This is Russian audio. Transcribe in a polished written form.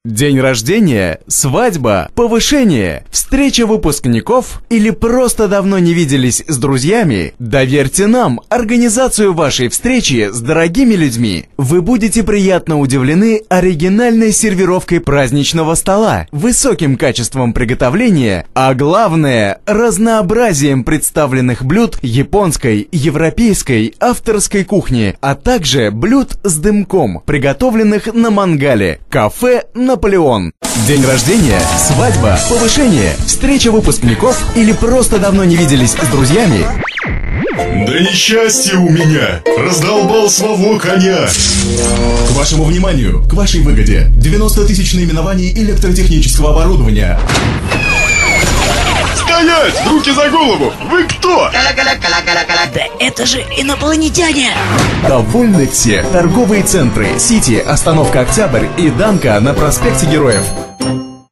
День рождения, свадьба, повышение, встреча выпускников или просто давно не виделись с друзьями? Доверьте нам организацию вашей встречи с дорогими людьми. Вы будете приятно удивлены оригинальной сервировкой праздничного стола, высоким качеством приготовления, а главное – разнообразием представленных блюд японской, европейской, авторской кухни, а также блюд с дымком, приготовленных на мангале. Кафе «Наполеон». День рождения, свадьба, повышение, встреча выпускников или просто давно не виделись с друзьями? Да несчастье у меня! Раздолбал своего коня! К вашему вниманию, к вашей выгоде, 90 наименований электротехнического оборудования. Стоять! Руки за голову! Вы кто? Да это же инопланетяне! Довольны все торговые центры, Сити, остановка Октябрь и Данка на проспекте Героев.